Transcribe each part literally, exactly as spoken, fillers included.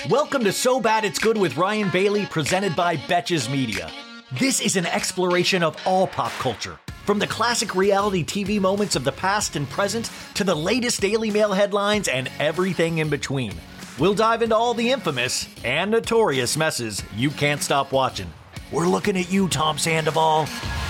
Welcome to So Bad It's Good with Ryan Bailey, presented by Betches Media. This is an exploration of all pop culture, from the classic reality T V moments of the past and present to the latest Daily Mail headlines and everything in between. We'll dive into all the infamous and notorious messes you can't stop watching. We're looking at you, Tom Sandoval.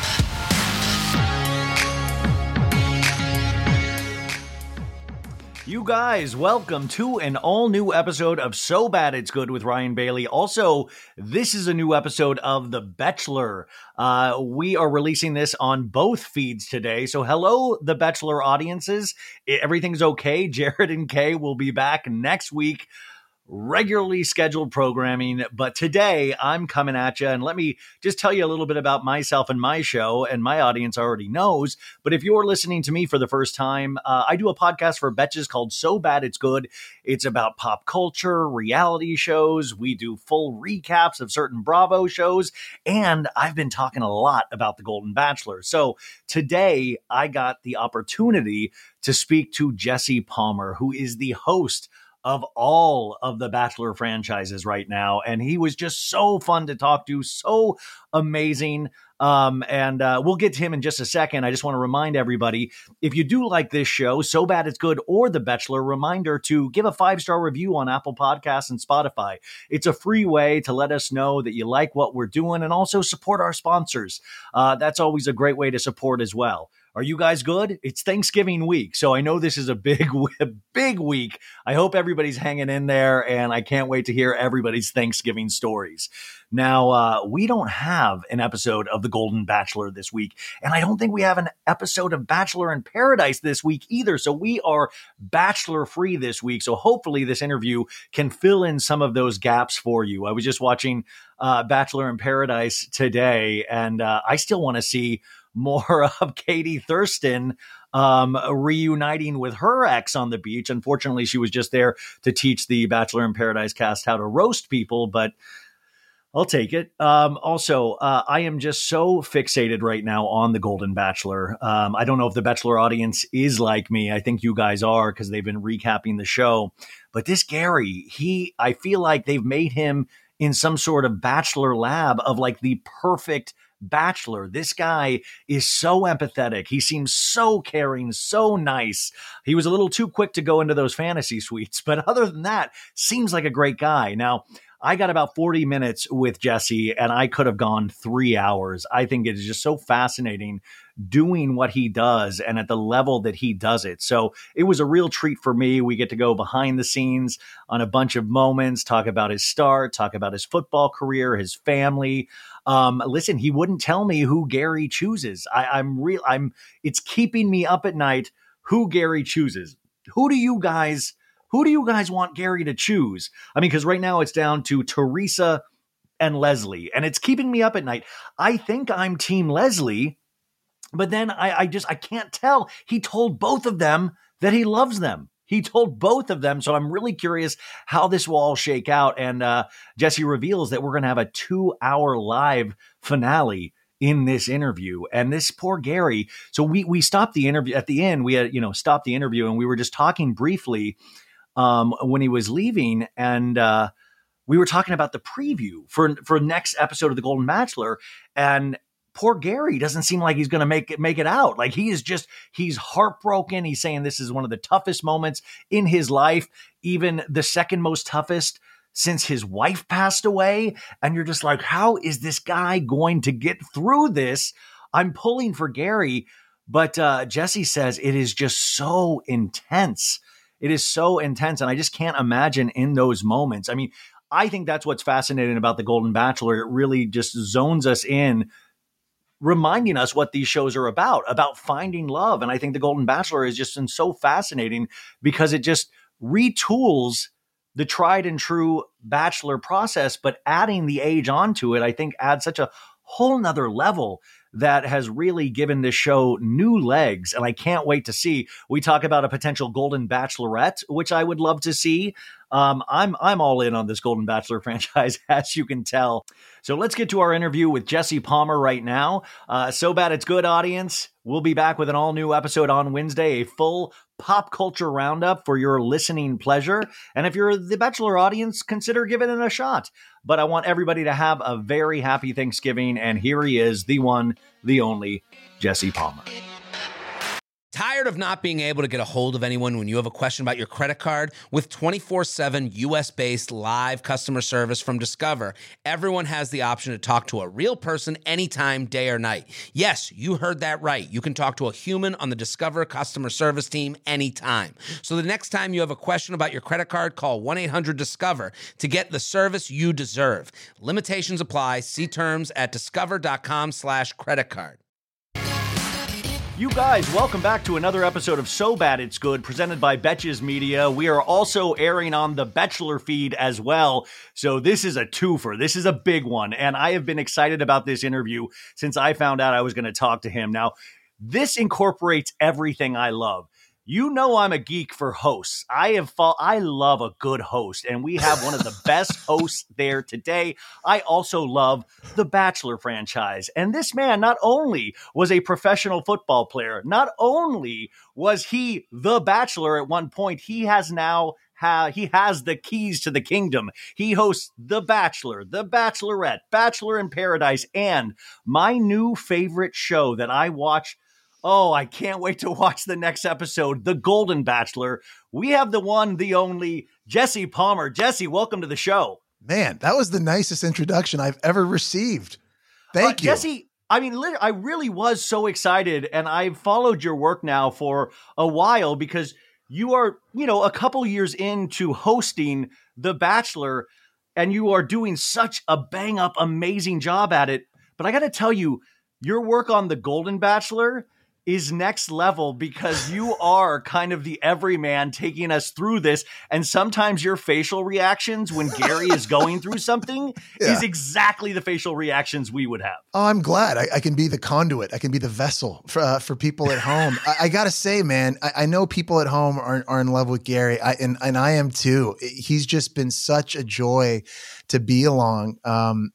You guys, welcome to an all-new episode of So Bad It's Good with Ryan Bailey. Also, this is a new episode of The Bachelor. Uh, we are releasing this on both feeds today. So hello, The Bachelor audiences. Everything's okay. Jared and Kay will be back next week. Regularly scheduled programming, but today I'm coming at you, and let me just tell you a little bit about myself and my show, and my audience already knows, but if you're listening to me for the first time, uh, I do a podcast for Betches called So Bad It's Good. It's about pop culture, reality shows. We do full recaps of certain Bravo shows, and I've been talking a lot about The Golden Bachelor. So today I got the opportunity to speak to Jesse Palmer, who is the host of all of the Bachelor franchises right now. And he was just so fun to talk to, so amazing. Um, and uh, we'll get to him in just a second. I just want to remind everybody, if you do like this show, So Bad It's Good, or The Bachelor, reminder to give a five-star review on Apple Podcasts and Spotify. It's a free way to let us know that you like what we're doing and also support our sponsors. Uh, that's always a great way to support as well. Are you guys good? It's Thanksgiving week, so I know this is a big, big week. I hope everybody's hanging in there, and I can't wait to hear everybody's Thanksgiving stories. Now, uh, we don't have an episode of The Golden Bachelor this week, and I don't think we have an episode of Bachelor in Paradise this week either, so we are Bachelor-free this week, so hopefully this interview can fill in some of those gaps for you. I was just watching uh, Bachelor in Paradise today, and uh, I still want to see more of Katie Thurston um, reuniting with her ex on the beach. Unfortunately, she was just there to teach the Bachelor in Paradise cast how to roast people, but I'll take it. Um, also, uh, I am just so fixated right now on The Golden Bachelor. Um, I don't know if the Bachelor audience is like me. I think you guys are, because they've been recapping the show. But this Gary, he, I feel like they've made him in some sort of Bachelor lab of like the perfect Bachelor. This guy is so empathetic. He seems so caring, so nice. He was a little too quick to go into those fantasy suites, but other than that, seems like a great guy. Now, I got about forty minutes with Jesse, and I could have gone three hours. I think it is just so fascinating doing what he does and at the level that he does it. So it was a real treat for me. We get to go behind the scenes on a bunch of moments, talk about his start, talk about his football career, his family. Um, listen, he wouldn't tell me who Gary chooses. I, I'm real. I'm. It's keeping me up at night who Gary chooses. Who do you guys? Who do you guys want Gary to choose? I mean, because right now it's down to Teresa and Leslie, and it's keeping me up at night. I think I'm Team Leslie, but then I, I just I can't tell. He told both of them that he loves them. He told both of them. So I'm really curious how this will all shake out. And uh, Jesse reveals that we're going to have a two hour live finale in this interview. And this poor Gary. So we, we stopped the interview at the end. We had, you know, stopped the interview, and we were just talking briefly um, when he was leaving. And uh, we were talking about the preview for, for next episode of The Golden Bachelor. And poor Gary doesn't seem like he's going to make it, make it out. Like he is just, he's heartbroken. He's saying this is one of the toughest moments in his life, even the second most toughest since his wife passed away. And you're just like, how is this guy going to get through this? I'm pulling for Gary, but uh, Jesse says it is just so intense. It is so intense. And I just can't imagine in those moments. I mean, I think that's what's fascinating about The Golden Bachelor. It really just zones us in, reminding us what these shows are about, about finding love. And I think The Golden Bachelor is just been so fascinating because it just retools the tried and true Bachelor process, but adding the age onto it, I think adds such a whole nother level that has really given this show new legs. And I can't wait to see. We talk about a potential Golden Bachelorette, which I would love to see. Um, I'm I'm all in on this Golden Bachelor franchise, as you can tell. So let's get to our interview with Jesse Palmer right now. Uh, So Bad It's Good, audience. We'll be back with an all-new episode on Wednesday, a full pop culture roundup for your listening pleasure. And if you're the Bachelor audience, consider giving it a shot. But I want everybody to have a very happy Thanksgiving. And here he is, the one, the only, Jesse Palmer. Tired of not being able to get a hold of anyone when you have a question about your credit card? With twenty-four seven U S-based live customer service from Discover, everyone has the option to talk to a real person anytime, day or night. Yes, you heard that right. You can talk to a human on the Discover customer service team anytime. So the next time you have a question about your credit card, call one eight hundred discover to get the service you deserve. Limitations apply. See terms at discover.com slash credit card. You guys, welcome back to another episode of So Bad It's Good, presented by Betches Media. We are also airing on the Bachelor feed as well, so this is a twofer. This is a big one, and I have been excited about this interview since I found out I was going to talk to him. Now, this incorporates everything I love. You know I'm a geek for hosts. I have fo- I love a good host, and we have one of the best hosts there today. I also love the Bachelor franchise. And this man not only was a professional football player, not only was he the Bachelor at one point, he has now ha- he has the keys to the kingdom. He hosts The Bachelor, The Bachelorette, Bachelor in Paradise, and my new favorite show that I watch. Oh, I can't wait to watch the next episode, The Golden Bachelor. We have the one, the only, Jesse Palmer. Jesse, welcome to the show. Man, that was the nicest introduction I've ever received. Thank uh, you. Jesse, I mean, I really was so excited, and I've followed your work now for a while because you are, you know, a couple years into hosting The Bachelor, and you are doing such a bang-up, amazing job at it. But I got to tell you, your work on The Golden Bachelor is next level because you are kind of the everyman taking us through this. And sometimes your facial reactions when Gary is going through something yeah. is exactly the facial reactions we would have. Oh, I'm glad I, I can be the conduit. I can be the vessel for, uh, for people at home. I, I got to say, man, I, I know people at home are, are in love with Gary I, and, and I am too. He's just been such a joy to be along. Um,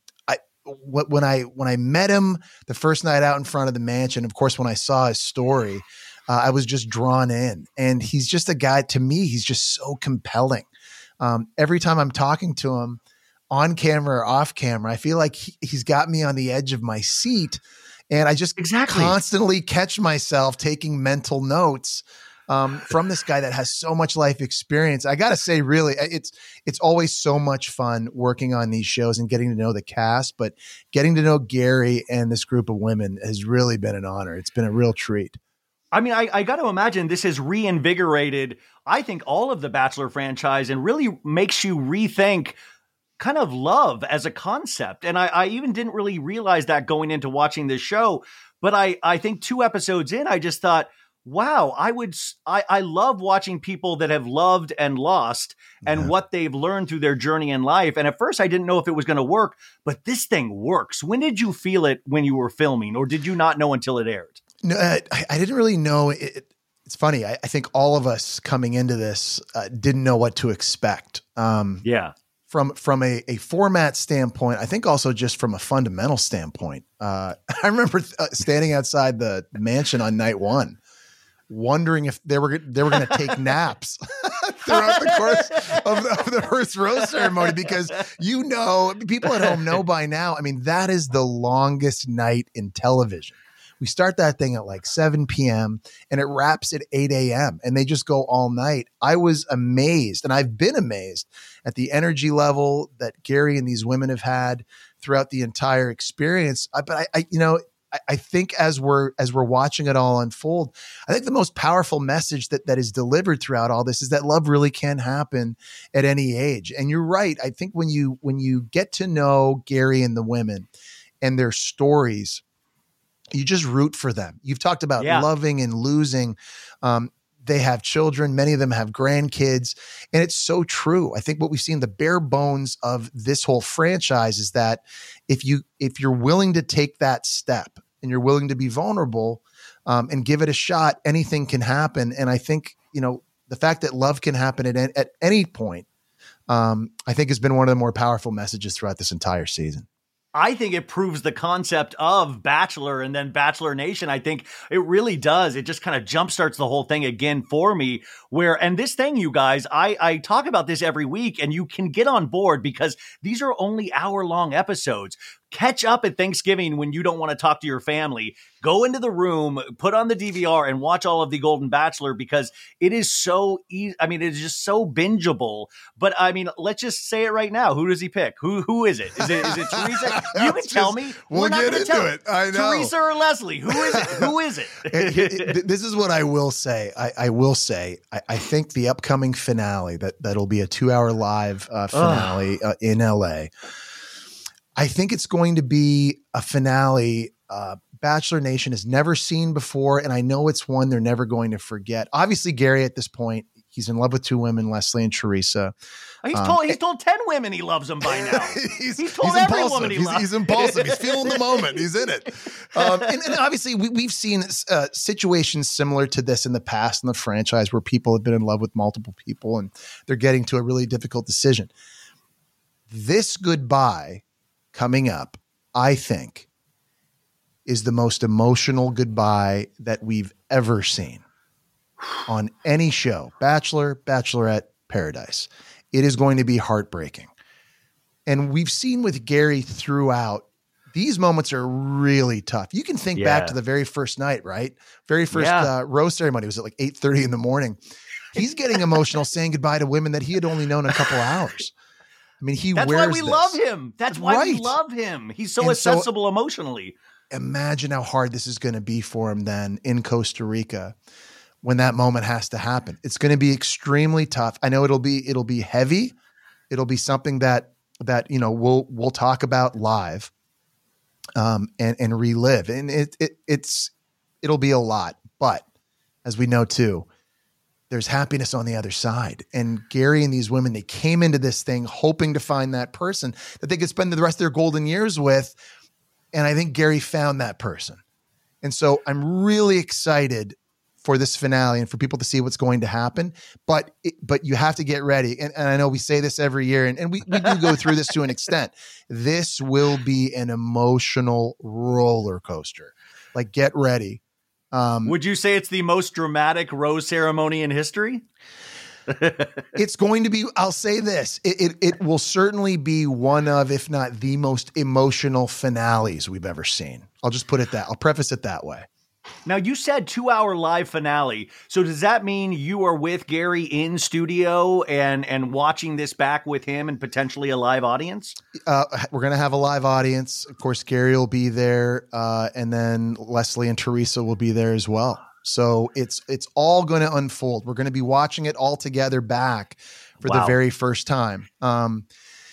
When I when I met him the first night out in front of the mansion, of course, when I saw his story, uh, I was just drawn in. And he's just a guy, to me, he's just so compelling. Um, every time I'm talking to him on camera or off camera, I feel like he, he's got me on the edge of my seat. And I just exactly. constantly catch myself taking mental notes Um, from this guy that has so much life experience. I got to say, really, it's it's always so much fun working on these shows and getting to know the cast, but getting to know Gary and this group of women has really been an honor. It's been a real treat. I mean, I, I got to imagine this has reinvigorated, I think, all of the Bachelor franchise and really makes you rethink kind of love as a concept. And I, I even didn't really realize that going into watching this show, but I, I think two episodes in, I just thought, wow, I would, I, I love watching people that have loved and lost and yeah. what they've learned through their journey in life. And at first I didn't know if it was going to work, but this thing works. When did you feel it when you were filming, or did you not know until it aired? No, I, I didn't really know. It, it's funny. I, I think all of us coming into this uh, didn't know what to expect. Um, yeah. From from a, a format standpoint, I think also just from a fundamental standpoint. Uh, I remember th- uh, standing outside the mansion on night one, wondering if they were they were going to take naps throughout the course of the, of the first rose ceremony, because you know, people at home know by now. I mean, that is the longest night in television. We start that thing at like seven p.m. and it wraps at eight a.m. and they just go all night. I was amazed, and I've been amazed at the energy level that Gary and these women have had throughout the entire experience. I, but I, I, you know, I, I think as we're as we're watching it all unfold, I think the most powerful message that that is delivered throughout all this is that love really can happen at any age. And you're right. I think when you when you get to know Gary and the women and their stories, you just root for them. You've talked about yeah. loving and losing. Um, they have children. Many of them have grandkids. And it's so true. I think what we've seen, the bare bones of this whole franchise, is that if you, if you're willing to take that step and you're willing to be vulnerable um, and give it a shot, anything can happen. And I think, you know, the fact that love can happen at, at any point, um, I think has been one of the more powerful messages throughout this entire season. I think it proves the concept of Bachelor and then Bachelor Nation. I think it really does. It just kind of jumpstarts the whole thing again for me. Where, and this thing, you guys, I, I talk about this every week, and you can get on board because these are only hour long episodes. Catch up at Thanksgiving when you don't want to talk to your family. Go into the room, put on the D V R, and watch all of The Golden Bachelor because it is so easy. I mean, it is just so bingeable. But I mean, let's just say it right now. Who does he pick? Who Who is it? Is it is it Teresa? You can tell me. We'll We're not get gonna into tell it. I know. Teresa or Leslie? Who is it? Who is it? it, it, it, this is what I will say. I, I will say. I, I think the upcoming finale that that'll be a two-hour live uh, finale uh, in L A. I think it's going to be a finale uh, Bachelor Nation has never seen before, and I know it's one they're never going to forget. Obviously, Gary at this point, he's in love with two women, Leslie and Teresa. He's um, told he's told ten women he loves them by now. he's, he's told he's every impulsive. woman he he's, loves. He's impulsive. He's feeling the moment. He's in it. Um, and, and obviously, we, we've seen uh, situations similar to this in the past in the franchise where people have been in love with multiple people and they're getting to a really difficult decision. This goodbye coming up, I think, is the most emotional goodbye that we've ever seen on any show. Bachelor, Bachelorette, Paradise. It is going to be heartbreaking. And we've seen with Gary throughout, these moments are really tough. You can think Yeah. back to the very first night, right? Very first Yeah. uh, rose ceremony was at like eight thirty in the morning. He's getting emotional saying goodbye to women that he had only known a couple hours. I mean, he That's wears why we this. love him. That's why we Right. love him. He's so And so- accessible emotionally. Imagine how hard this is going to be for him then in Costa Rica when that moment has to happen. It's going to be extremely tough. I know it'll be it'll be heavy. It'll be something that that you know we'll we'll talk about live, um, and and relive. And it, it it's it'll be a lot. But as we know too, there's happiness on the other side. And Gary and these women, they came into this thing hoping to find that person that they could spend the rest of their golden years with. And I think Gary found that person. And so I'm really excited for this finale and for people to see what's going to happen. But it, but you have to get ready. And, and I know we say this every year, and, and we, we do go through this to an extent. This will be an emotional roller coaster. Like, get ready. Um, Would you say it's the most dramatic rose ceremony in history? It's going to be, I'll say this, it, it it will certainly be one of, if not the most emotional finales we've ever seen. I'll just put it that, I'll preface it that way. Now, you said two-hour live finale. So does that mean you are with Gary in studio and and watching this back with him and potentially a live audience? Uh, we're going to have a live audience. Of course, Gary will be there. Uh, and then Leslie and Teresa will be there as well. So it's it's all going to unfold. We're going to be watching it all together back for Wow. the very first time. Um,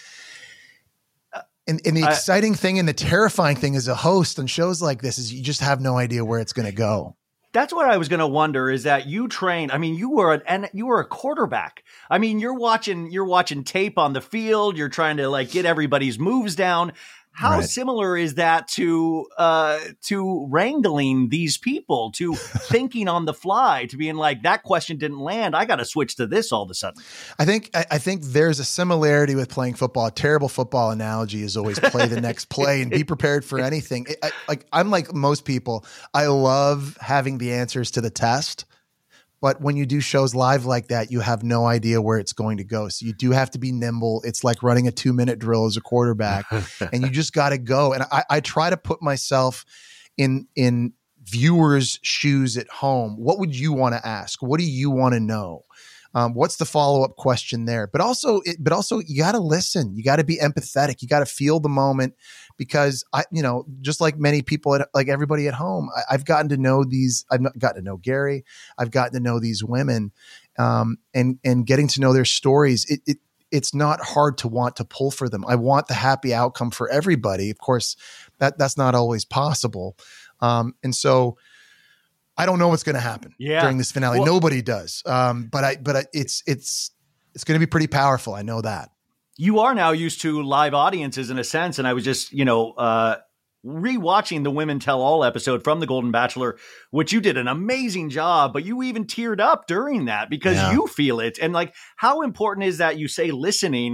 and, and the I- exciting thing and the terrifying thing as a host on shows like this is you just have no idea where it's going to go. That's what I was going to wonder is that you trained. I mean, you were an and you were a quarterback. I mean, you're watching you're watching tape on the field. You're trying to like get everybody's moves down. How Right. similar is that to uh, to wrangling these people, to thinking on the fly, to being like that question didn't land? I got to switch to this all of a sudden. I think I, I think there's a similarity with playing football. A terrible football analogy is always play the next play and be prepared for anything. I, I, like I'm like most people. I love having the answers to the test, but when you do shows live like that, you have no idea where it's going to go. So you do have to be nimble. It's like running a two minute drill as a quarterback, and you just got to go. And I, I try to put myself in in viewers' shoes at home. What would you want to ask? What do you want to know? Um, what's the follow-up question there? But also, it, but also, you got to listen. You got to be empathetic. You got to feel the moment, because I, you know, just like many people, at, like everybody at home, I, I've gotten to know these. I've not gotten to know Gary. I've gotten to know these women, um, and and getting to know their stories. It, it it's not hard to want to pull for them. I want the happy outcome for everybody. Of course, that that's not always possible, um, and so. I don't know what's going to happen Yeah. during this finale. Well- Nobody does. Um, but I, but I, it's, it's, it's going to be pretty powerful. I know that. You are now used to live audiences in a sense. And I was just, you know, uh, rewatching the Women Tell All episode from The Golden Bachelor, which you did an amazing job, but you even teared up during that because Yeah. you feel it. And like, how important is that you say listening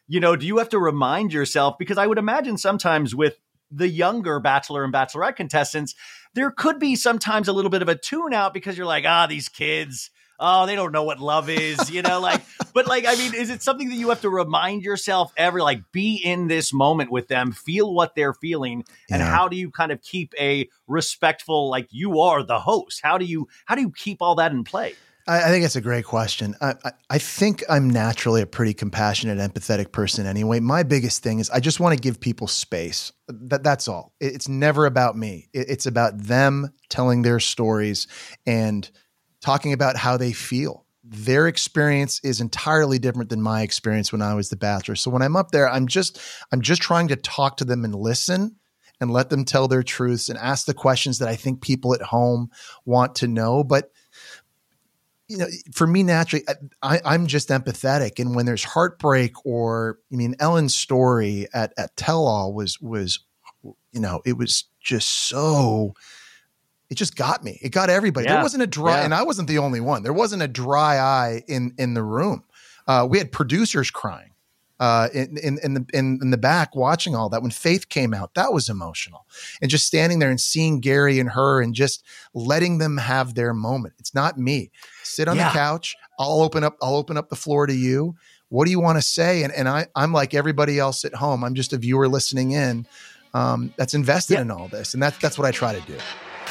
you know, do you have to remind yourself? Because I would imagine sometimes with the younger Bachelor and Bachelorette contestants, there could be sometimes a little bit of a tune out because you're like, ah, these kids, oh, they don't know what love is, you know, like, but like, I mean, is it something that you have to remind yourself ever, like, be in this moment with them, feel what they're feeling, and Yeah. how do you kind of keep a respectful, like, you are the host? How do you, how do you keep all that in play? I, I think it's a great question. I, I, I think I'm naturally a pretty compassionate, empathetic person anyway. My biggest thing is I just want to give people space. That, that's all. It, it's never about me. It, it's about them telling their stories and talking about how they feel. Their experience is entirely different than my experience when I was the Bachelor. So when I'm up there, I'm just I'm just trying to talk to them and listen and let them tell their truths and ask the questions that I think people at home want to know. But you know, for me, naturally, I, I'm just empathetic. And when there's heartbreak, or I mean, Ellen's story at at Tell All was was, you know, it was just so. It just got me. It got everybody. Yeah. There wasn't a dry, Yeah. and I wasn't the only one. There wasn't a dry eye in in the room. Uh, we had producers crying uh, in, in in the in, in the back watching all that. When Faith came out, that was emotional. And just standing there and seeing Gary and her, and just letting them have their moment. It's not me. Sit on Yeah. the couch. I'll open up. I'll open up the floor to you. What do you want to say? And and I I'm like everybody else at home. I'm just a viewer listening in. Um, that's invested Yeah. in all this, and that's that's what I try to do.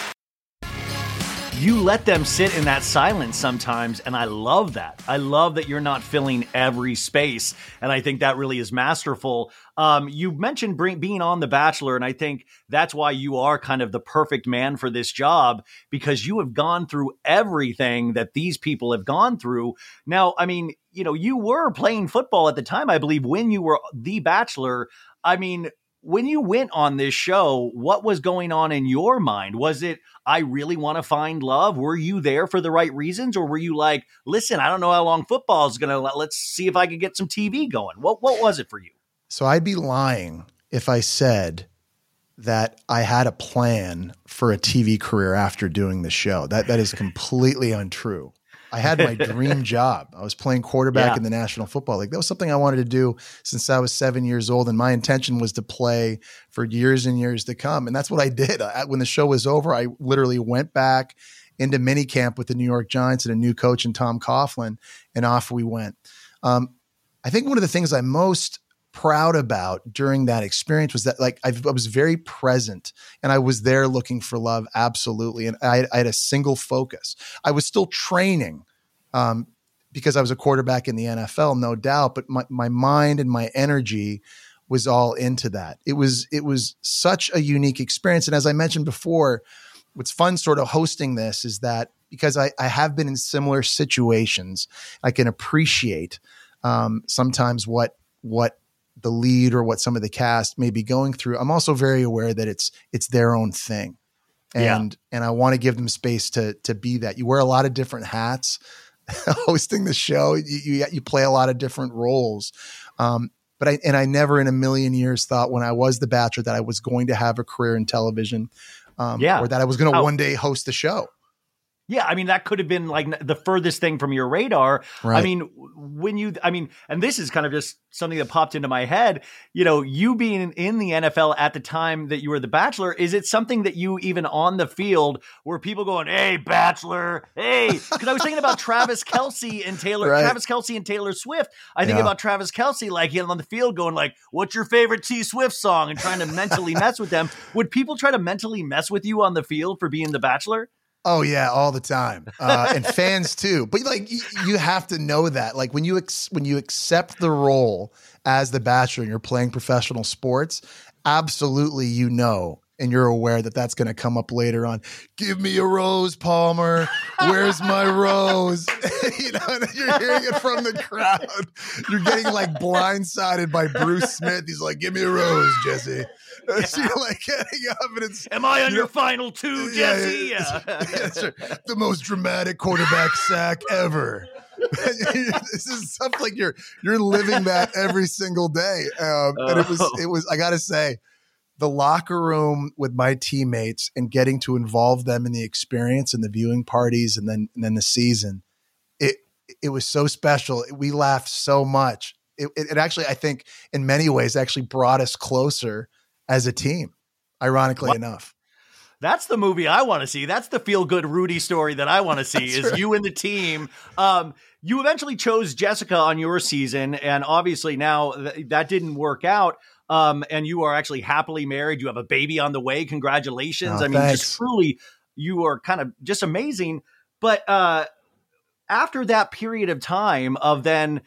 You let them sit in that silence sometimes, and I love that. I love that you're not filling every space, and I think that really is masterful. Um, you mentioned bring, being on The Bachelor, and I think that's why you are kind of the perfect man for this job, because you have gone through everything that these people have gone through. Now, I mean, you know, you were playing football at the time, I believe, when you were The Bachelor. I mean, when you went on this show, what was going on in your mind? Was it, I really want to find love? Were you there for the right reasons? Or were you like, listen, I don't know how long football is going to, let's see if I can get some T V going. What What was it for you? So I'd be lying if I said that I had a plan for a T V career after doing the show. That That is completely untrue. I had my dream job. I was playing quarterback Yeah. in the National Football League. That was something I wanted to do since I was seven years old. And my intention was to play for years and years to come. And that's what I did. I, when the show was over, I literally went back into minicamp with the New York Giants and a new coach in Tom Coughlin, and off we went. Um, I think one of the things I'm most proud about during that experience was that, like, I've, I was very present, and I was there looking for love. Absolutely. And I, I had a single focus. I was still training um, because I was a quarterback in the N F L, no doubt, but my, my mind and my energy was all into that. It was, it was such a unique experience. And as I mentioned before, what's fun sort of hosting this is that because I, I have been in similar situations, I can appreciate um, sometimes what, what, the lead or what some of the cast may be going through. I'm also very aware that it's it's their own thing, and yeah. and I want to give them space to to be that. You wear a lot of different hats hosting the show. You, you you play a lot of different roles, um, but I and I never in a million years thought when I was the Bachelor that I was going to have a career in television, um, Yeah. or that I was going to Oh. one day host the show. Yeah, I mean, that could have been like the furthest thing from your radar. Right. I mean, when you, I mean, and this is kind of just something that popped into my head, you know, you being in the N F L at the time that you were the Bachelor, is it something that you even on the field were people going, hey, Bachelor, hey, because I was thinking about Travis Kelce and Taylor, Right. Travis Kelce and Taylor Swift. I think Yeah. about Travis Kelce, like him on the field going like, what's your favorite T Swift song? And trying to mentally mess with them. Would people try to mentally mess with you on the field for being the Bachelor? Oh yeah, all the time, uh, and fans too. But like, you, you have to know that, like, when you ex- when you accept the role as the Bachelor and you're playing professional sports, absolutely, you know, and you're aware that that's going to come up later on. Give me a rose, Palmer. Where's my rose? You know, and you're hearing it from the crowd. You're getting like blindsided by Bruce Smith. He's like, "Give me a rose, Jesse." So you're like getting up, and it's Am I on you your know, final two, yeah, Jesse? yeah, Yeah. That's right. The most dramatic quarterback sack ever. This is stuff like you're you're living that every single day. Um, and it was Oh. it was I gotta say, the locker room with my teammates and getting to involve them in the experience and the viewing parties and then and then the season, it it was so special. We laughed so much it, it actually, I think in many ways actually brought us closer as a team, ironically what? enough. That's the movie I want to see. That's the feel-good Rudy story that I want to see is right. you and the team. Um, you eventually chose Jessica on your season, and obviously now th- that didn't work out. Um, and you are actually happily married. You have a baby on the way. Congratulations. Oh, I mean, thanks. just truly, you are kind of just amazing. But uh, after that period of time of then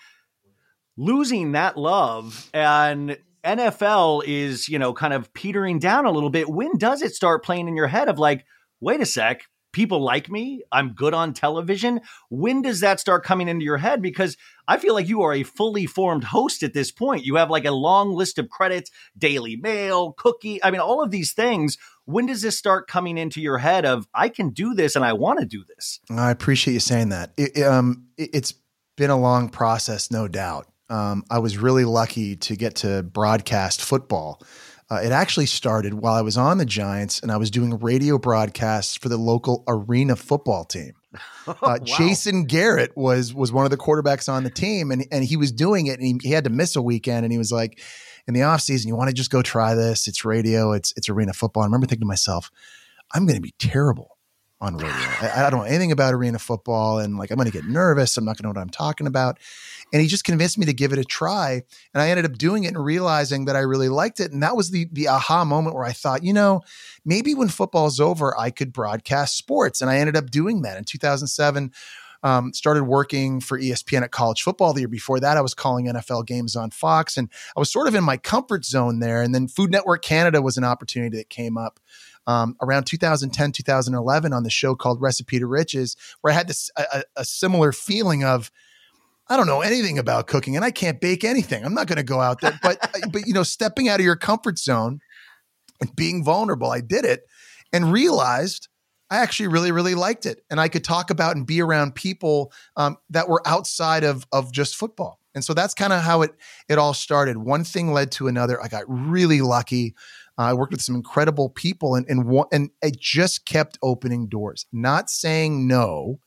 losing that love and N F L is, you know, kind of petering down a little bit. When does it start playing in your head of like, wait a sec, people like me, I'm good on television? When does that start coming into your head? Because I feel like you are a fully formed host at this point. You have like a long list of credits, Daily Mail, Cookie. I mean, all of these things. When does this start coming into your head of, I can do this and I want to do this? I appreciate you saying that. It, um, it, it's been a long process, no doubt. Um, I was really lucky to get to broadcast football. Uh, it actually started while I was on the Giants and I was doing radio broadcasts for the local arena football team. Uh, wow. Jason Garrett was was one of the quarterbacks on the team, and, and he was doing it, and he, he had to miss a weekend, and he was like, in the offseason, you want to just go try this? It's radio, it's it's arena football. I remember thinking to myself, I'm going to be terrible on radio. I, I don't know anything about arena football, and like I'm going to get nervous. I'm not going to know what I'm talking about. And he just convinced me to give it a try. And I ended up doing it and realizing that I really liked it. And that was the the aha moment where I thought, you know, maybe when football's over, I could broadcast sports. And I ended up doing that in two thousand seven. Um, started working for E S P N at college football. The year before that, I was calling N F L games on Fox. And I was sort of in my comfort zone there. And then Food Network Canada was an opportunity that came up um, around two thousand ten, two thousand eleven on the show called Recipe to Riches, where I had this a, a similar feeling of, I don't know anything about cooking and I can't bake anything. I'm not going to go out there, but, but, you know, stepping out of your comfort zone and being vulnerable, I did it and realized I actually really, really liked it. And I could talk about and be around people um, that were outside of, of just football. And so that's kind of how it, it all started. One thing led to another. I got really lucky. Uh, I worked with some incredible people and, and, one, and it just kept opening doors, not saying no,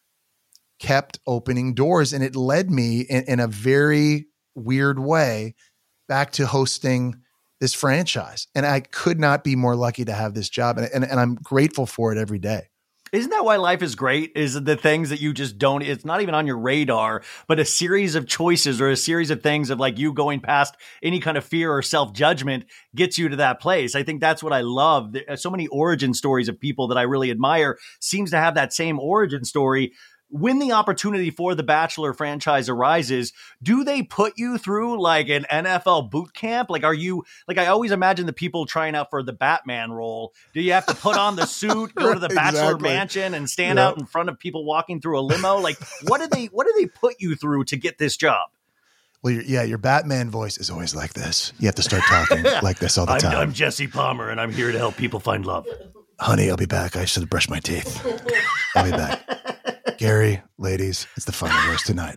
kept opening doors. And it led me in, in a very weird way back to hosting this franchise. And I could not be more lucky to have this job. And, and, and I'm grateful for it every day. Isn't that why life is great? Is the things that you just don't, it's not even on your radar, but a series of choices or a series of things of like you going past any kind of fear or self-judgment gets you to that place. I think that's what I love. So many origin stories of people that I really admire seems to have that same origin story. When the opportunity for the Bachelor franchise arises, do they put you through like an N F L boot camp? Like, are you like, I always imagine the people trying out for the Batman role. Do you have to put on the suit, go to the Bachelor exactly. mansion and stand yep. out in front of people walking through a limo? Like, what do they, what do they put you through to get this job? Well, your, yeah, your Batman voice is always like this. You have to start talking like this all the I'm, time. I'm Jesse Palmer and I'm here to help people find love. Honey, I'll be back. I should have brushed my teeth. I'll be back. Gary, ladies, it's the final verse tonight.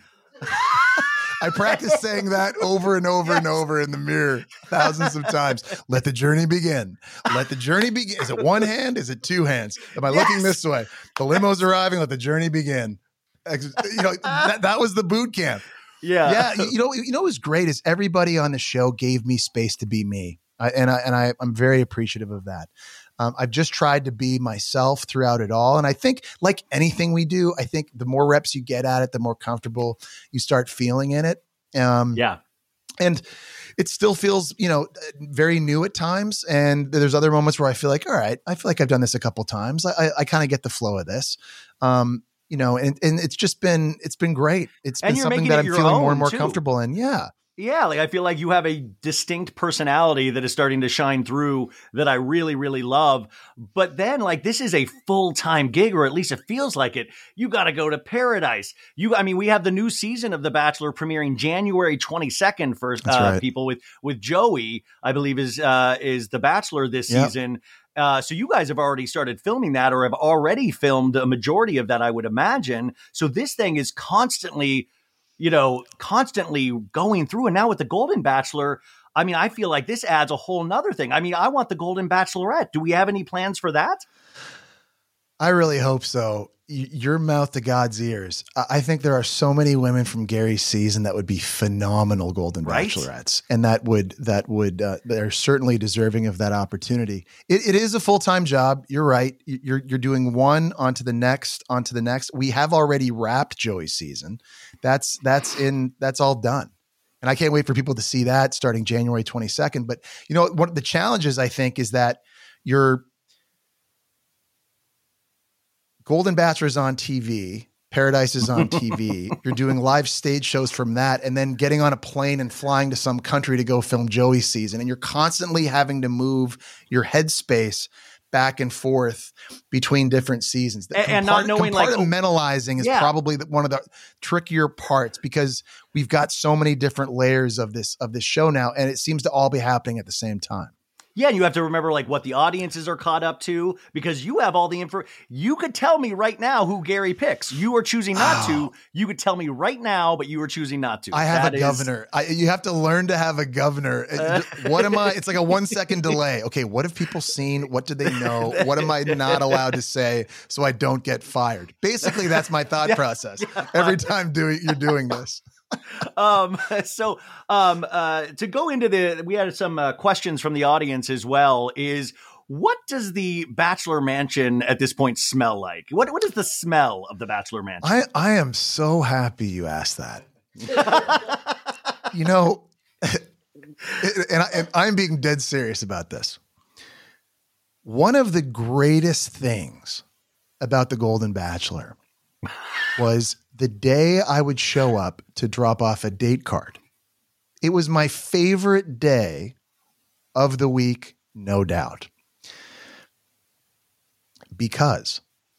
I practiced saying that over and over yes. and over in the mirror thousands of times. Let the journey begin. Let the journey begin. Is it one hand? Is it two hands? Am I yes. looking this way? The limo's arriving. Let the journey begin. You know, that, that was the boot camp. Yeah. Yeah. You know, you know what was great is everybody on the show gave me space to be me. I, and I, and I, I'm very appreciative of that. Um, I've just tried to be myself throughout it all. And I think like anything we do, I think the more reps you get at it, the more comfortable you start feeling in it. Um, yeah. And it still feels, you know, very new at times. And there's other moments where I feel like, all right, I feel like I've done this a couple times. I, I, I kind of get the flow of this. Um, you know, and, and it's just been, it's been great. It's been something that I'm feeling more and more too. comfortable in. Yeah. Yeah, like I feel like you have a distinct personality that is starting to shine through that I really, really love. But then like this is a full-time gig, or at least it feels like it. You got to go to Paradise. You, I mean, we have the new season of The Bachelor premiering January twenty-second for uh, right. people with with Joey, I believe is uh, is The Bachelor this yep. season. Uh, so you guys have already started filming that or have already filmed a majority of that, I would imagine. So this thing is constantly you know, constantly going through. And now with the Golden Bachelor, I mean, I feel like this adds a whole nother thing. I mean, I want the Golden Bachelorette. Do we have any plans for that? I really hope so. y- your mouth to God's ears. I, I think there are so many women from Gary's season that would be phenomenal Golden Right? Bachelorettes, and that would that would uh, they're certainly deserving of that opportunity. It, it is a full time job. You're right. Y- You're you're doing one onto the next onto the next. We have already wrapped Joey's season. That's that's in that's all done. And I can't wait for people to see that starting January twenty-second. But you know, one of the challenges I think is that you're Golden Bachelor is on T V. Paradise is on T V. You're doing live stage shows from that, and then getting on a plane and flying to some country to go film Joey's season. And you're constantly having to move your headspace back and forth between different seasons. And, and not knowing, like, oh, compartmentalizing is yeah. probably the, one of the trickier parts, because we've got so many different layers of this of this show now, and it seems to all be happening at the same time. Yeah, and you have to remember like what the audiences are caught up to, because you have all the info. You could tell me right now who Gary picks. You are choosing not Oh. to. You could tell me right now, but you are choosing not to. I have That a is- governor. I, you have to learn to have a governor. Uh. What am I? It's like a one second delay. Okay, what have people seen? What do they know? What am I not allowed to say so I don't get fired? Basically, that's my thought Yeah, process yeah. every time doing you're doing this. um, so um, uh, to go into the, we had some uh, questions from the audience as well. Is what does the Bachelor Mansion at this point smell like? What what is the smell of the Bachelor Mansion? I, I am so happy you asked that. You know, and, I, and I'm being dead serious about this. One of the greatest things about the Golden Bachelor was the day I would show up to drop off a date card. It was my favorite day of the week, no doubt. Because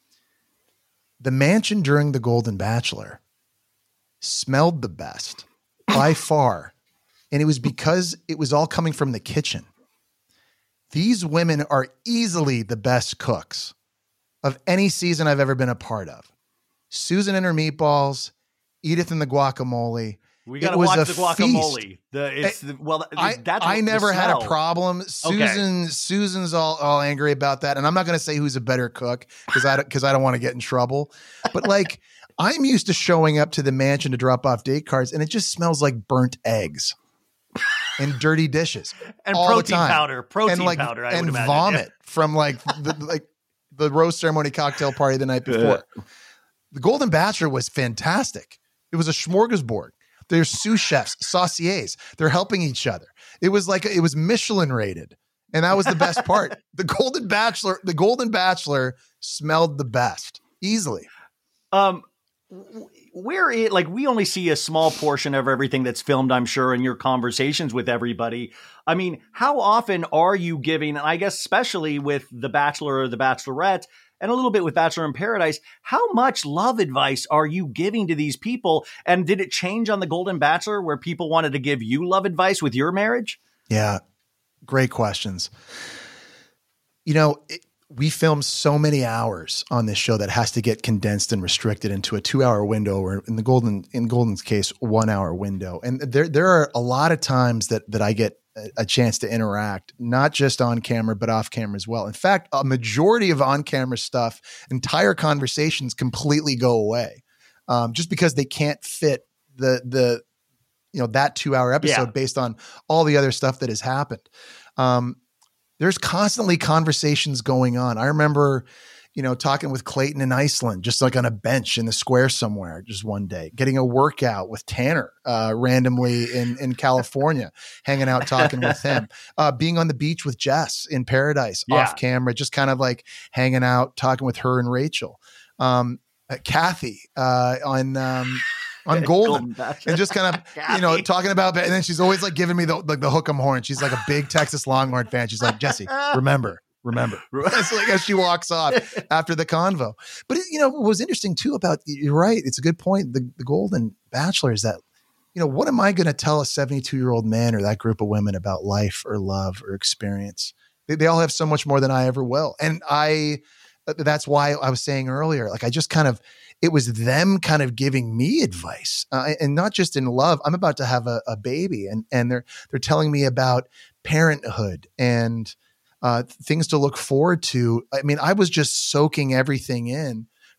the mansion during the Golden Bachelor smelled the best by far. And it was because it was all coming from the kitchen. These women are easily the best cooks of any season I've ever been a part of. Susan and her meatballs, Edith and the guacamole. We got to It was watch a the guacamole. The it's the, well, I, that's I what- the never had a smell. problem. Susan, Susan's all, all angry about that. And I'm not going to say who's a better cook because I, because I don't want to get in trouble. But like, I'm used to showing up to the mansion to drop off date cards, and it just smells like burnt eggs and dirty dishes And all the protein time. powder, protein and like, powder, I and would imagine. vomit from like the like the rose ceremony cocktail party the night before. The Golden Bachelor was fantastic. It was a smorgasbord. There's sous chefs, sauciers. They're helping each other. It was like it was Michelin rated, and that was the best part. The Golden Bachelor, the Golden Bachelor smelled the best easily. Um, w- where it like we only see a small portion of everything that's filmed, I'm sure, in your conversations with everybody. I mean, how often are you giving? I guess especially with The Bachelor or The Bachelorette, and a little bit with Bachelor in Paradise, how much love advice are you giving to these people? And did it change on The Golden Bachelor where people wanted to give you love advice with your marriage? Yeah, great questions. You know, it, we film so many hours on this show that has to get condensed and restricted into a two-hour window, or in the Golden, in Golden's case, one-hour window. And there, there are a lot of times that that I get a, a chance to interact, not just on camera, but off camera as well. In fact, a majority of on-camera stuff, entire conversations completely go away, um, just because they can't fit the the you know that two-hour episode Yeah. based on all the other stuff that has happened. Um, There's constantly conversations going on. I remember, you know, talking with Clayton in Iceland, just like on a bench in the square somewhere, just one day, getting a workout with Tanner uh, randomly in, in California, hanging out, talking with him, uh, being on the beach with Jess in Paradise Yeah. off camera, just kind of like hanging out, talking with her and Rachel, um, uh, Kathy uh, on, um, on Golden. Bachelor. And just kind of, you know, Kathy. talking about, and then she's always like giving me the like the hook 'em horn. She's like a big Texas Longhorn fan. She's like, Jesse, remember, remember. It's like as she walks off after the convo. But it, you know, what was interesting too about, you're right, it's a good point. The, the Golden Bachelor is that, you know, what am I going to tell a seventy-two year old man or that group of women about life or love or experience? They, they all have so much more than I ever will. And I, that's why I was saying earlier, like I just kind of, it was them kind of giving me advice, uh, and not just in love. I'm about to have a, a baby, and and they're they're telling me about parenthood and uh, things to look forward to. I mean, I was just soaking everything in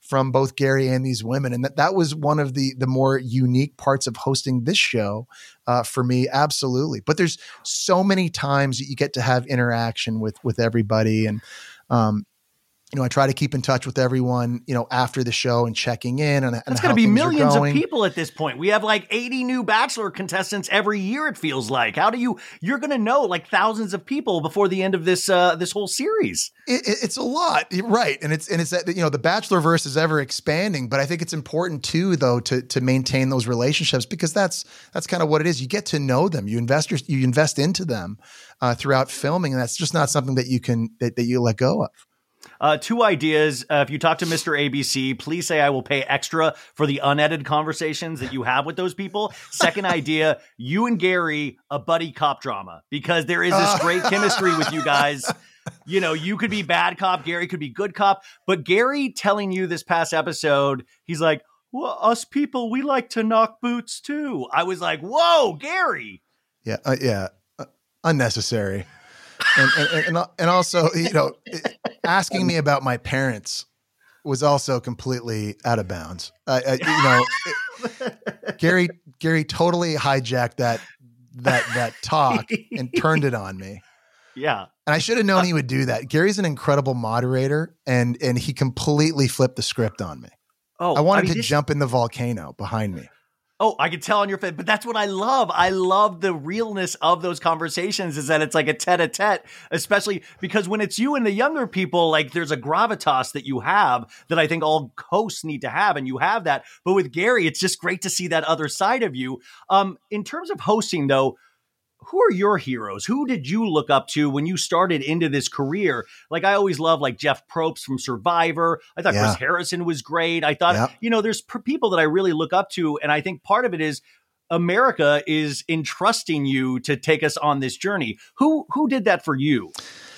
from both Gary and these women. And that, that was one of the, the more unique parts of hosting this show uh, for me. Absolutely. But there's so many times that you get to have interaction with, with everybody. And, um, you know, I try to keep in touch with everyone, you know, after the show and checking in. And, and That's going to be millions of people at this point. We have like eighty new Bachelor contestants every year, it feels like. How do you, you're going to know like thousands of people before the end of this, uh, this whole series. It, it, it's a lot. Right. And it's, and it's, that, you know, the Bachelorverse is ever expanding, but I think it's important too, though, to, to maintain those relationships, because that's, that's kind of what it is. You get to know them, you invest, your, you invest into them uh, throughout filming. And that's just not something that you can, that, that you let go of. Uh, two ideas. Uh, if you talk to Mister A B C, please say I will pay extra for the unedited conversations that you have with those people. Second idea, you and Gary, a buddy cop drama, because there is this great chemistry with you guys. You know, you could be bad cop, Gary could be good cop, but Gary telling you this past episode, he's like, well, us people, we like to knock boots too. I was like, whoa, Gary. Yeah. Uh, yeah. Uh, unnecessary. And, and, and, and also, you know, asking me about my parents was also completely out of bounds. Uh, uh, you know, it, Gary, Gary totally hijacked that, that, that talk and turned it on me. Yeah. And I should have known he would do that. Gary's an incredible moderator, and, and he completely flipped the script on me. Oh, I wanted I mean, to this- jump in the volcano behind me. Oh, I could tell on your face, but that's what I love. I love the realness of those conversations, is that it's like a tete-a-tete, especially because when it's you and the younger people, like there's a gravitas that you have that I think all hosts need to have, and you have that. But with Gary, it's just great to see that other side of you. Um, in terms of hosting, though, who are your heroes? Who did you look up to when you started into this career? Like, I always love like Jeff Probst from Survivor. I thought Yeah. Chris Harrison was great. I thought, Yep. you know, there's p- people that I really look up to. And I think part of it is America is entrusting you to take us on this journey. Who, who did that for you?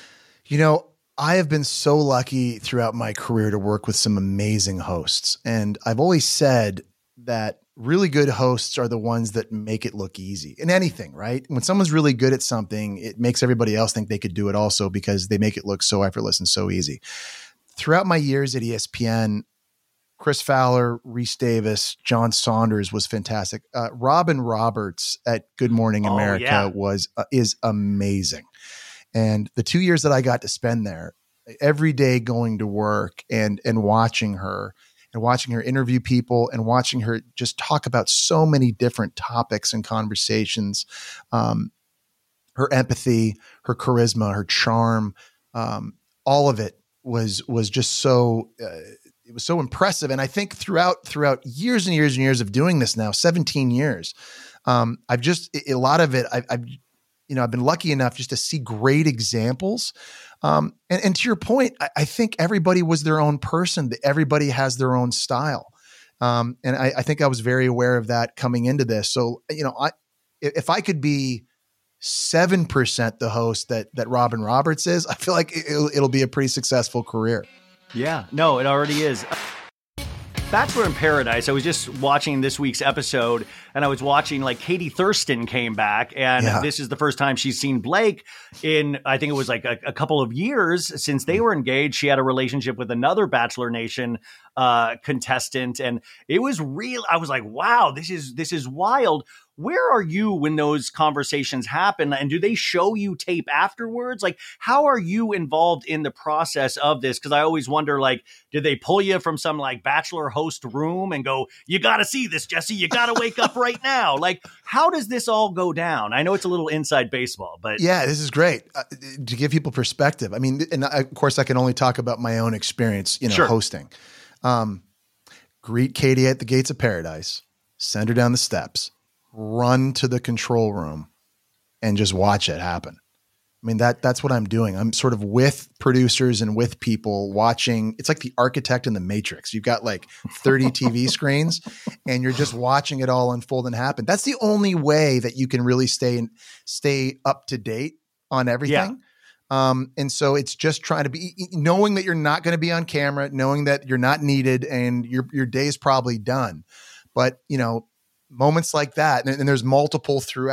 You know, I have been so lucky throughout my career to work with some amazing hosts. And I've always said that really good hosts are the ones that make it look easy in anything, right? When someone's really good at something, it makes everybody else think they could do it also, because they make it look so effortless and so easy. Throughout my years at E S P N, Chris Fowler, Reese Davis, John Saunders was fantastic. Uh, Robin Roberts at Good Morning Oh, America yeah. was uh, is amazing. And the two years that I got to spend there, every day going to work and and watching her and watching her interview people and watching her just talk about so many different topics and conversations, um, her empathy, her charisma, her charm, um, all of it was was just so uh, it was so impressive. And I think throughout throughout years and years and years of doing this now, seventeen years, um, I've just a lot of it. I've, I've you know I've been lucky enough just to see great examples. Um, and, and to your point, I, I think everybody was their own person. Everybody has their own style. Um, and I, I think I was very aware of that coming into this. So, you know, I, if I could be seven percent the host that, that Robin Roberts is, I feel like it'll, it'll be a pretty successful career. Yeah, no, it already is. Bachelor in Paradise, I was just watching this week's episode, and I was watching like Katie Thurston came back, and Yeah. this is the first time she's seen Blake in, I think it was like a, a couple of years since they were engaged. She had a relationship with another Bachelor Nation uh, contestant, and it was real. I was like, wow, this is this is wild. Where are you when those conversations happen? And do they show you tape afterwards? Like, how are you involved in the process of this? Because I always wonder, like, did they pull you from some like Bachelor host room and go, you got to see this, Jesse, you got to wake up right now? Like, how does this all go down? I know it's a little inside baseball, but Yeah, this is great uh, to give people perspective. I mean, and I, of course I can only talk about my own experience, you know, Sure. hosting. Um, greet Katie at the gates of paradise, send her down the steps, run to the control room, and just watch it happen. I mean, that that's what I'm doing. I'm sort of with producers and with people watching. It's like the architect in the Matrix. You've got like thirty T V screens and you're just watching it all unfold and happen. That's the only way that you can really stay stay up to date on everything. Um, and so it's just trying to be, knowing that you're not going to be on camera, knowing that you're not needed and your, your day is probably done. But, you know, moments like that, and, and there's multiple throughout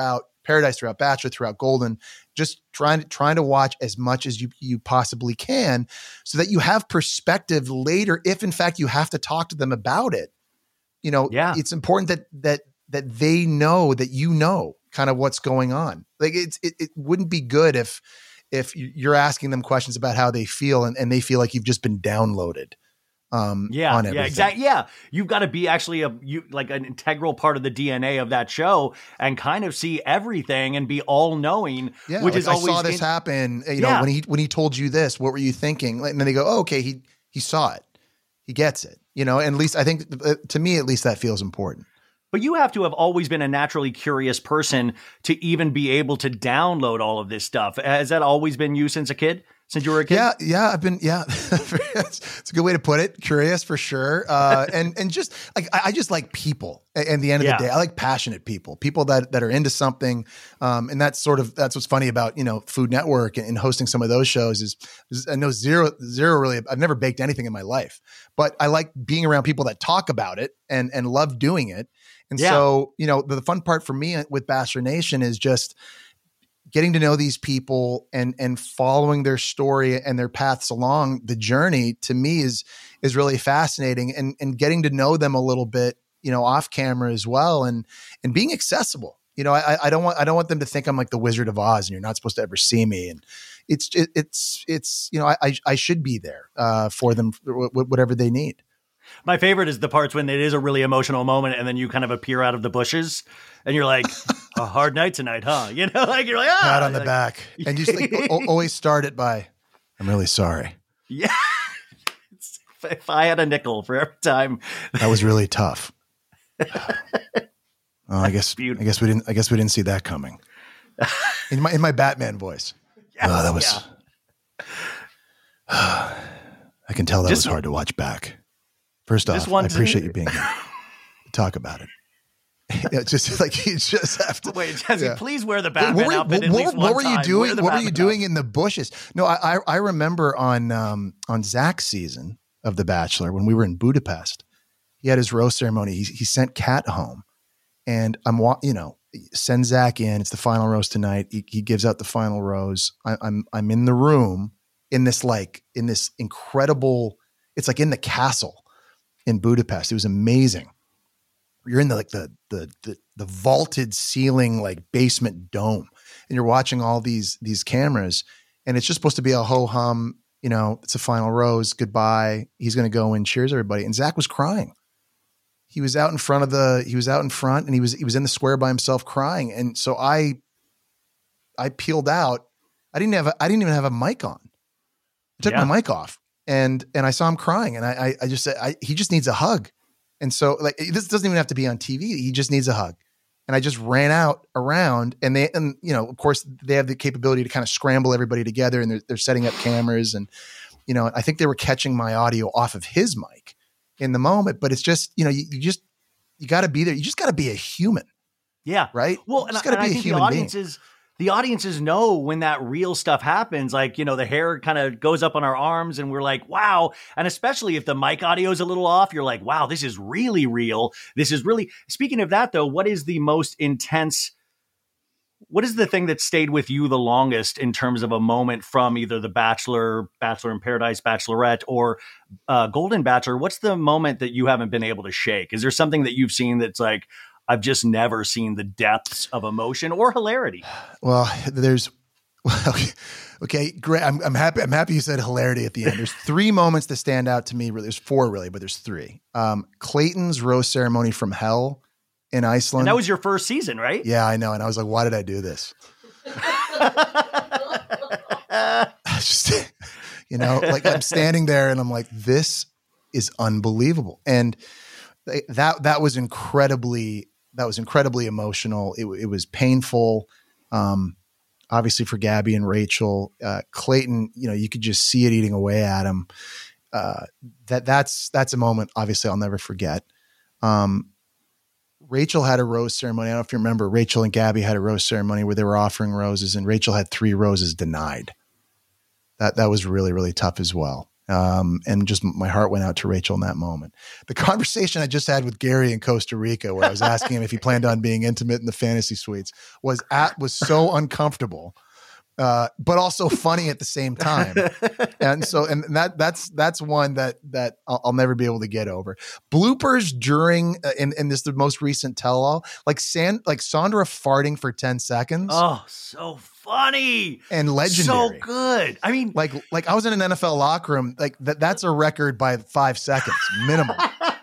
Paradise, throughout Bachelor, throughout Golden, just trying to trying to watch as much as you you possibly can, so that you have perspective later. If in fact you have to talk to them about it, you know, yeah. it's important that that that they know that you know kind of what's going on. Like it's it, it wouldn't be good if if you're asking them questions about how they feel and, and they feel like you've just been downloaded. Um, yeah, on yeah, exactly. Yeah. You've got to be actually a, you like an integral part of the D N A of that show and kind of see everything and be all knowing, yeah, which like is always, I saw this in- happen. You yeah. know, when he, when he told you this, what were you thinking? And then they go, oh, okay. He, he saw it. He gets it, you know, and at least I think uh, to me, at least that feels important. But you have to have always been a naturally curious person to even be able to download all of this stuff. Has that always been you since a kid? Since you were a kid? Yeah, yeah, I've been, yeah. It's a good way to put it. Curious for sure. Uh, and and just like, I, I just like people at, at the end of yeah. the day. I like passionate people, people that that are into something. Um, and that's sort of, that's what's funny about, you know, Food Network and, and hosting some of those shows is, is I know zero, zero really, I've never baked anything in my life, but I like being around people that talk about it and, and love doing it. And yeah. so, you know, the, the fun part for me with Bachelor Nation is just getting to know these people and and following their story and their paths along the journey. To me is is really fascinating, and and getting to know them a little bit, you know, off camera as well, and and being accessible. You know, I I don't want I don't want them to think I'm like the Wizard of Oz and you're not supposed to ever see me. And it's it, it's it's you know I I should be there uh, for them, whatever they need. My favorite is the parts when it is a really emotional moment and then you kind of appear out of the bushes and you're like, a hard night tonight, huh? You know, like you're like, ah, pat on the like, back, and just like always start it by, I'm really sorry. Yeah. If I had a nickel for every time. That was really tough. Oh, I guess, I guess we didn't, I guess we didn't see that coming. In my, in my Batman voice. Yes, oh, that was, yeah. I can tell that just, was hard to watch back. First off, I appreciate you being here to talk about it. Yeah, just like you just have to wait. Jesse, yeah. please wear the Batman what were, outfit at what, least what one were you time. doing? What Batman were you doing outfit. in the bushes? No, I I, I remember on um, on Zach's season of The Bachelor when we were in Budapest, he had his rose ceremony. He he sent Kat home, and I'm you know send Zach in. It's the final rose tonight. He, he gives out the final rose. I, I'm I'm in the room in this like in this incredible. It's like in the castle in Budapest. It was amazing. You're in the like the, the the the vaulted ceiling like basement dome, and you're watching all these these cameras, and it's just supposed to be a ho hum. You know, it's a final rose. Goodbye. He's going to go and cheers everybody. And Zach was crying. He was out in front of the. He was out in front, and he was he was in the square by himself crying. And so I, I peeled out. I didn't have a, I didn't even have a mic on. I took yeah. my mic off, and and I saw him crying, and I I, I just said I, he just needs a hug. And so like, this doesn't even have to be on T V. He just needs a hug. And I just ran out around, and they, and you know, of course they have the capability to kind of scramble everybody together, and they're, they're setting up cameras. And, you know, I think they were catching my audio off of his mic in the moment, but it's just, you know, you, you just, you got to be there. You just got to be a human. Yeah. Right. Well, and, and I think the audiences, the audiences know when that real stuff happens, like, you know, the hair kind of goes up on our arms and we're like, wow. And especially if the mic audio is a little off, you're like, wow, this is really real. This is really, speaking of that though, what is the most intense, what is the thing that stayed with you the longest in terms of a moment from either The Bachelor, Bachelor in Paradise, Bachelorette, or uh, Golden Bachelor? What's the moment that you haven't been able to shake? Is there something that you've seen that's like, I've just never seen the depths of emotion or hilarity? Well, there's, okay, okay, great. I'm, I'm happy. I'm happy you said hilarity at the end. There's three moments that stand out to me. There's four really, but there's three. Um, Clayton's rose ceremony from hell in Iceland. And that was your first season, right? Yeah, I know. And I was like, why did I do this? Just, you know, like I'm standing there and I'm like, this is unbelievable. And that, that was incredibly, that was incredibly emotional. It, it was painful. Um, obviously for Gabby and Rachel, uh, Clayton, you know, you could just see it eating away at him. Uh, that that's, that's a moment, obviously I'll never forget. Um, Rachel had a rose ceremony. I don't know if you remember, Rachel and Gabby had a rose ceremony where they were offering roses, and Rachel had three roses denied. That, that was really, really tough as well. Um, and just my heart went out to Rachel in that moment. The conversation I just had with Gary in Costa Rica, where I was asking him if he planned on being intimate in the fantasy suites, was at was so uncomfortable, uh, but also funny at the same time. And so, and that that's that's one that that I'll, I'll never be able to get over. Bloopers during uh, in in this the most recent tell-all, like San like Sandra farting for ten seconds. Oh, so funny and legendary. So good. I mean, like, like I was in an N F L locker room. Like that, that's a record by five seconds minimum.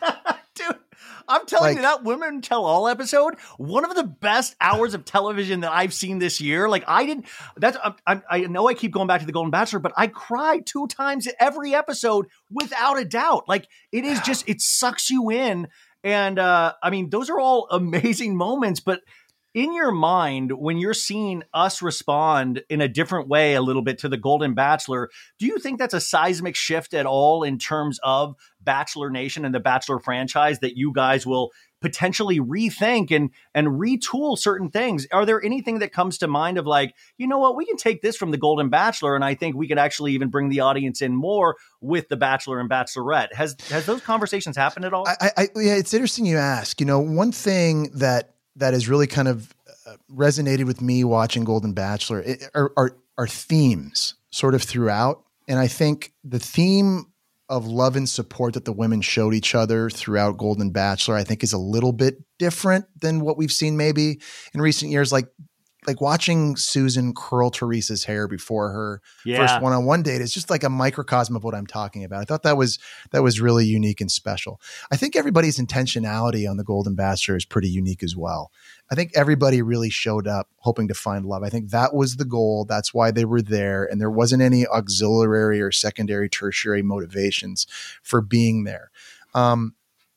Dude, I'm telling Like- you, that Women Tell All episode, one of the best hours of television that I've seen this year. Like I didn't, that's, I, I, I know I keep going back to The Golden Bachelor, but I cried two times every episode without a doubt. Like it is just, it sucks you in. And uh, I mean, those are all amazing moments, but in your mind, when you're seeing us respond in a different way a little bit to The Golden Bachelor, do you think that's a seismic shift at all in terms of Bachelor Nation and the Bachelor franchise that you guys will potentially rethink and and retool certain things? Are there anything that comes to mind of like, you know what, we can take this from The Golden Bachelor and I think we could actually even bring the audience in more with The Bachelor and Bachelorette? Has has those conversations happened at all? I, I, yeah, it's interesting you ask. You know, one thing that that has really kind of uh, resonated with me watching Golden Bachelor it, are, are are themes sort of throughout, and I think the theme of love and support that the women showed each other throughout Golden Bachelor, I think, is a little bit different than what we've seen maybe in recent years. Like, like watching Susan curl Teresa's hair before her Yeah. first one-on-one date is just like a microcosm of what I'm talking about. I thought that was, that was really unique and special. I think everybody's intentionality on the Golden Bachelor is pretty unique as well. I think everybody really showed up hoping to find love. I think that was the goal. That's why they were there. And there wasn't any auxiliary or secondary, tertiary motivations for being there. Um,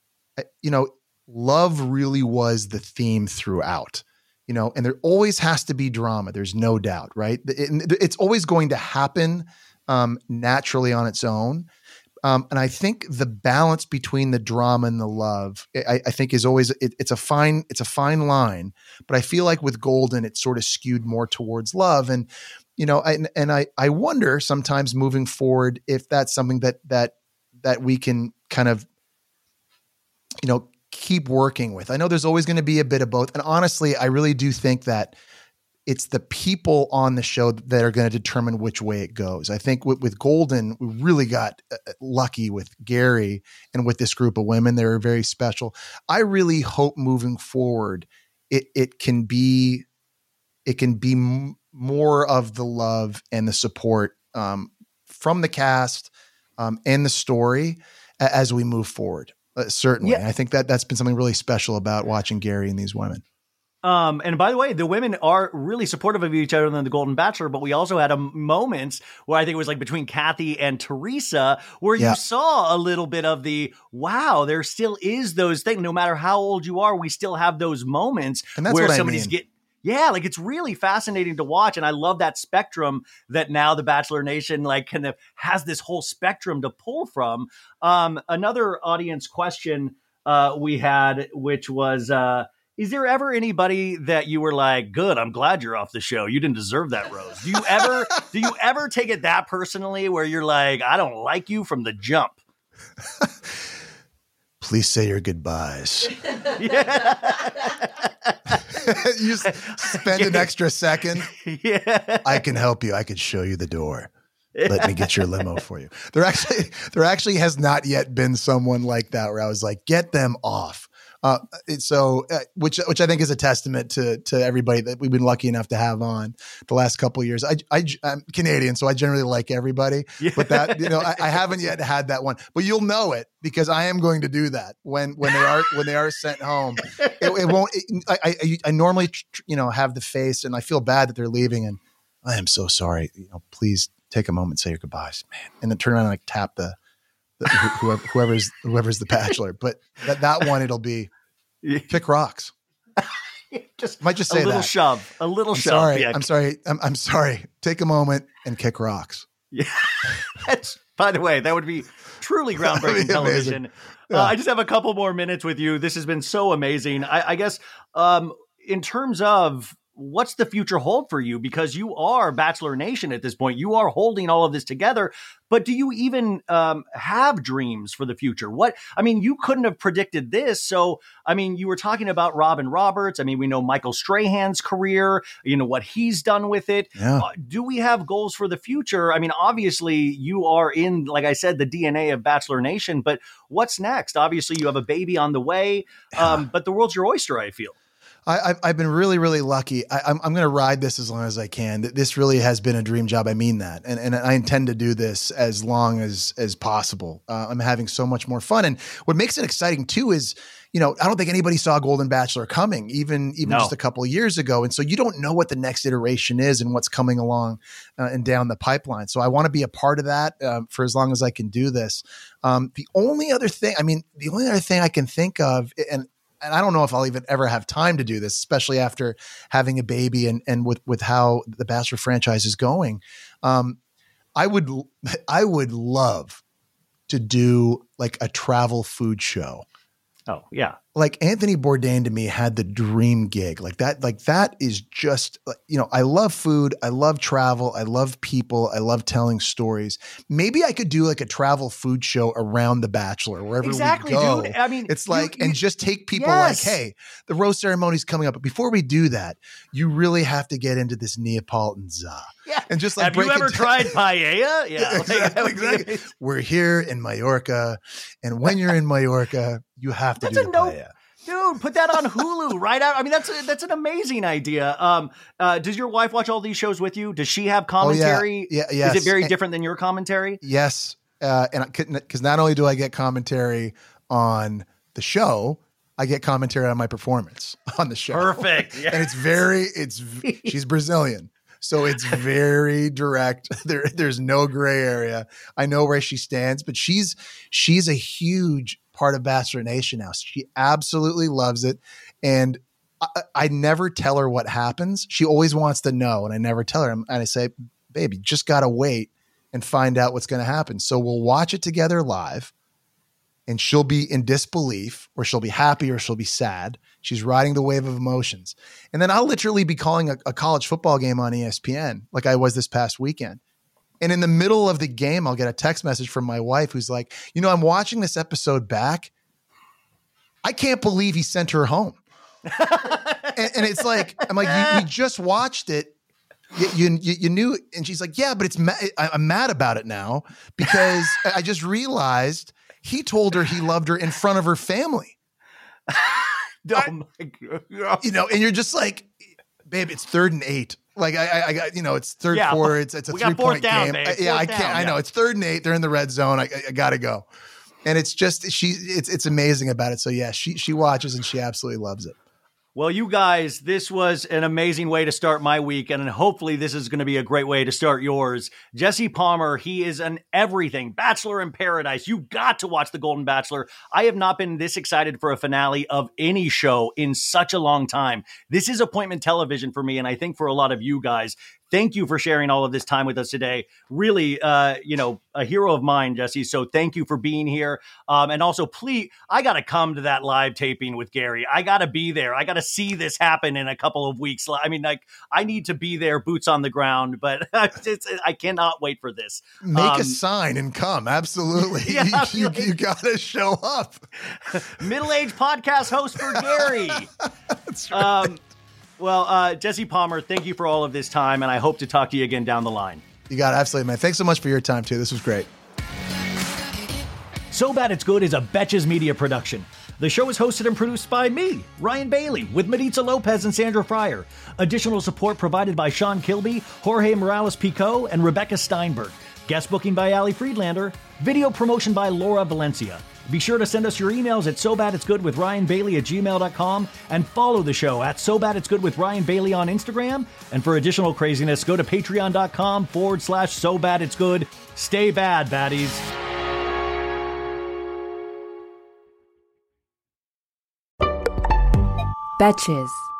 you know, love really was the theme throughout. You know, and there always has to be drama. There's no doubt, right? It, it's always going to happen um, naturally on its own. Um, and I think the balance between the drama and the love, I, I think is always, it, it's a fine, it's a fine line, but I feel like with Golden, it's sort of skewed more towards love. And, you know, I, and I, I wonder sometimes moving forward, if that's something that, that, that we can kind of, you know, keep working with. I know there's always going to be a bit of both. And honestly, I really do think that it's the people on the show that are going to determine which way it goes. I think with, with Golden, we really got uh, lucky with Gary and with this group of women. They were very special. I really hope moving forward, it, it can be, it can be m- more of the love and the support um, from the cast um, and the story a- as we move forward. Uh, certainly. Yeah. I think that that's been something really special about watching Gary and these women. Um, and by the way, the women are really supportive of each other in The Golden Bachelor, but we also had a moments where I think it was like between Kathy and Teresa, where Yeah. you saw a little bit of the, wow, there still is those things. No matter how old you are, we still have those moments And that's where what I somebody's mean. get, yeah, like it's really fascinating to watch. And I love that spectrum that now the Bachelor Nation like kind of has this whole spectrum to pull from. Um, another audience question uh, we had, which was, uh, is there ever anybody that you were like, good, I'm glad you're off the show. You didn't deserve that rose. Do you ever, do you ever take it that personally where you're like, I don't like you from the jump? Please say your goodbyes. You s- spend an extra second. Yeah. I can help you. I can show you the door. Let me get your limo for you. There actually, there actually has not yet been someone like that where I was like, get them off. Uh, it- so, uh, which which I think is a testament to to everybody that we've been lucky enough to have on the last couple of years. I, I I'm Canadian, so I generally like everybody, Yeah. but that you know I, I haven't yet had that one. But you'll know it because I am going to do that when when they are when they are sent home. It, it won't. It, I, I I normally tr- you know have the face, and I feel bad that they're leaving, and I am so sorry. You know, please take a moment, say your goodbyes, man, and then turn around and like tap the. the whoever, whoever's whoever's the bachelor, but that, that one it'll be kick rocks. Just Might just a say little that. shove, a little I'm shove. sorry. Yeah. I'm sorry. I'm, I'm sorry. Take a moment and kick rocks. Yeah. That's, by the way, that would be truly That would be groundbreaking amazing. television. Yeah. Uh, I just have a couple more minutes with you. This has been so amazing. I, I guess um, in terms of what's the future hold for you? Because you are Bachelor Nation at this point. You are holding all of this together. But do you even um, have dreams for the future? What I mean, you couldn't have predicted this. So, I mean, you were talking about Robin Roberts. I mean, we know Michael Strahan's career, you know, what he's done with it. Yeah. Uh, do we have goals for the future? I mean, obviously, you are in, like I said, the D N A of Bachelor Nation. But what's next? Obviously, you have a baby on the way. Um, but the world's your oyster, I feel. I, I've, I've been really, really lucky. I, I'm, I'm going to ride this as long as I can. This really has been a dream job. I mean that. And, and I intend to do this as long as, as possible. Uh, I'm having so much more fun. And what makes it exciting too is, you know, I don't think anybody saw Golden Bachelor coming even, even No. just a couple of years ago. And so you don't know what the next iteration is and what's coming along uh, and down the pipeline. So I want to be a part of that uh, for as long as I can do this. Um, the only other thing, I mean, the only other thing I can think of, and And I don't know if I'll even ever have time to do this, especially after having a baby and, and with, with how the Bachelor franchise is going. Um, I would, I would love to do like a travel food show. Oh, yeah. Like Anthony Bourdain to me had the dream gig like that. Like that is just, you know, I love food. I love travel. I love people. I love telling stories. Maybe I could do like a travel food show around The Bachelor, wherever Exactly, we go. dude. I mean, it's you- like, you- and just take people Yes. like, hey, the rose ceremony's coming up. But before we do that, you really have to get into this Neapolitan za. Yeah. And just like, Have you break it ever down. tried paella? Yeah. like, that exactly, would be exactly. amazing. We're here in Mallorca. And when you're in Mallorca, you have to That's do a the no- paella. Dude, put that on Hulu right out. I mean, that's a, that's an amazing idea. Um, uh, does your wife watch all these shows with you? Does she have commentary? Oh, yeah. Yeah, yes. Is it very And- different than your commentary? Yes. Uh, and because not only do I get commentary on the show, I get commentary on my performance on the show. Perfect. Yeah. And it's very, it's, she's Brazilian. So it's very direct. There, there's no gray area. I know where she stands, but she's, she's a huge part of Bachelor Nation now. She absolutely loves it. And I, I never tell her what happens. She always wants to know. And I never tell her. And I say, baby, just got to wait and find out what's going to happen. So we'll watch it together live and she'll be in disbelief or she'll be happy or she'll be sad. She's riding the wave of emotions. And then I'll literally be calling a, a college football game on E S P N like I was this past weekend. And in the middle of the game, I'll get a text message from my wife who's like, you know, I'm watching this episode back. I can't believe he sent her home. and, and it's like, I'm like, you, we just watched it. You, you, you knew. And she's like, yeah, but it's, ma- I, I'm mad about it now because I just realized he told her he loved her in front of her family. Oh my God. You know, and you're just like, babe, it's third and eight. Like I, I, I got, you know, it's third Yeah, quarter. It's, it's a we three got fourth point down, game. babe. I- yeah, Fourth I can't. down, I know yeah. it's third and eight. They're in the red zone. I, I, I gotta go. And it's just she. It's it's amazing about it. So yeah, she she watches and she absolutely loves it. Well, you guys, this was an amazing way to start my week, and hopefully this is going to be a great way to start yours. Jesse Palmer, he is an everything. Bachelor in Paradise. You got to watch The Golden Bachelor. I have not been this excited for a finale of any show in such a long time. This is appointment television for me, and I think for a lot of you guys. Thank you for sharing all of this time with us today. Really, uh, you know, a hero of mine, Jesse. So thank you for being here. Um, and also, please, I got to come to that live taping with Gary. I got to be there. I got to see this happen in a couple of weeks. I mean, like, I need to be there, boots on the ground, but it's, I cannot wait for this. Make Um, a sign and come. Absolutely, Yeah, you, you, like- you gotta show up. Middle-aged podcast host for Gary. That's right. Um, well, uh, Jesse Palmer, thank you for all of this time, and I hope to talk to you again down the line. You got it. Absolutely, man. Thanks so much for your time too. This was great. So Bad It's Good is a Betches Media production. The show is hosted and produced by me, Ryan Bailey, with Maritza Lopez and Sandra Fryer. Additional support provided by Sean Kilby, Jorge Morales-Pico, and Rebecca Steinberg. Guest booking by Ali Friedlander. Video promotion by Laura Valencia. Be sure to send us your emails at so bad it's good with Ryan Bailey at gmail dot com and follow the show at So Bad It's Good with Ryan Bailey on Instagram. And for additional craziness, go to patreon.com forward slash So Bad It's Good. Stay bad, baddies. Betches.